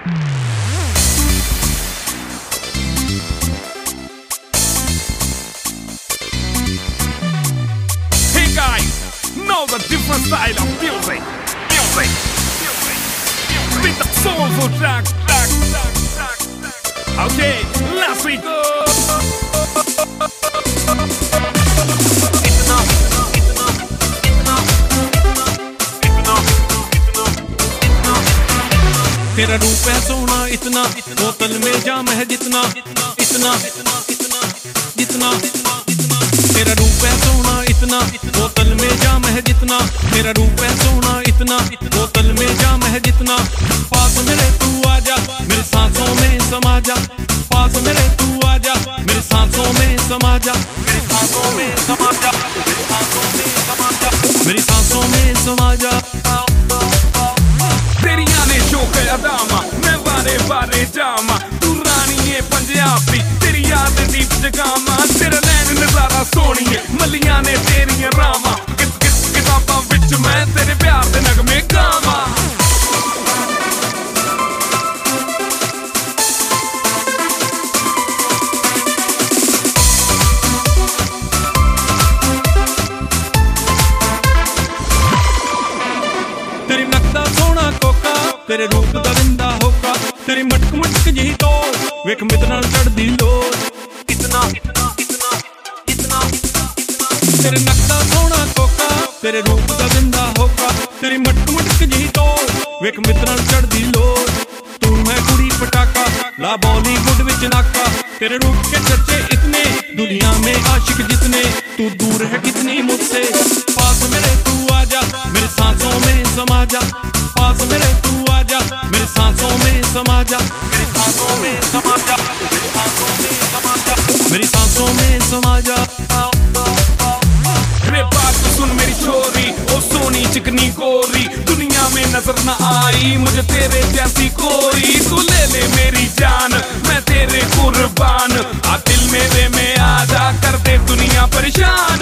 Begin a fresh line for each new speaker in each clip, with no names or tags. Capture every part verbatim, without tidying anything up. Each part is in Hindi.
Hey guys, know the different style of music. Music. With the soulful track, track, track, track, track. Okay, last week.
तेरा रूप है सोना इतना, बोतल में जाम है जितना, इतना जितना। तेरा रूप है सोना इतना, बोतल में जाम है जितना। तेरा रूप है सोना इतना, बोतल में जाम है जितना। पास मेरे तू आजा, मेरे सांसों में समा जा। पास मेरे तू आजा, मेरे सांसों में समा जा। मेरी सांसों में समा जा, मेरी सांसों में समा जा, मेरी सांसों में समा जा।
तेरिया ने शौक अदामा, मैं बारे बारे जामा। तू रानी है पंजाबी, तेरी याद दीप जगामा। तेरा नैन नजारा सोनी है, मलिया ने तेरिया रामा। किस किस किताबां विच मैं तेरे प्यार दे नगमे गावा।
तेरी नकदा सोना कोका, तेरे रूप दा विंदा होका। तेरी मटक मटक जही तो वेख मितना चढ़दी लोर। इतना इतना इतना इतना। तेरे नकदा सोना कोका, तेरे रूप दा विंदा होका। तेरी मटक मटक जही तो वेख मितना चढ़दी लोर। तू मैं कुड़ी पटाका, ला बॉलीवुड विच नाका। तेरे रूप के चर्चे इतने, दुनिया में आशिक जितने। तू दूर है कितनी मुझसे, पास मेरे तू आजा, मेरे सांसों में समा जा। पास मेरे तू आजा, मेरे सांसों में समा जा। मेरी सांसों में समा जा, मेरी सांसों में समा जा, मेरी सांसों में समा जा।
रे बात तो सुन मेरी छोरी, ओ सोनी चिकनी गोरी। दुनिया में नजर न आई मुझे तेरे जैसी कोई। तू ले ले मेरी जान, मैं तेरे कुर्बान। आ दिल मेरे में आजा, कर दे दुनिया परेशान।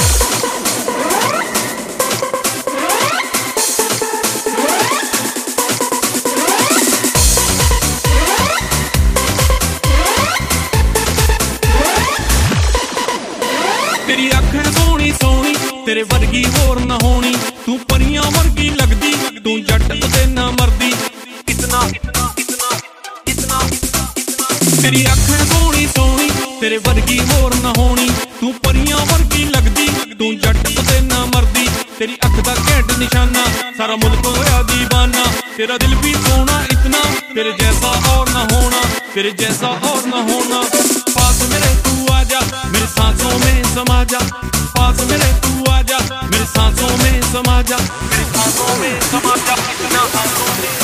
तेरी अख सोनी सोनी, तेरे वर्गी होर न होनी। तू परियां वर्गी लगदी, तू जट ते ना मरदी। इतना इतना इतना इतना। तेरी अख सोनी सोनी, तेरे वर्गी होर न होनी। तू परियां वर्गी लगदी, तू जट ते ना मरदी। तेरी अख दा घैंट निशाना, सारा मुल्क होया दीवाना। तेरा दिल भी सोना इतना, तेरे जैसा और न होना। तेरे जैसा और न होना। पास मेरे तू आजा, मेरे सांसों में समा जा। पास मेरे तू आजा, मेरे सांसों में समा जा। मेरी सांसों में समा जा, इतना सांसों में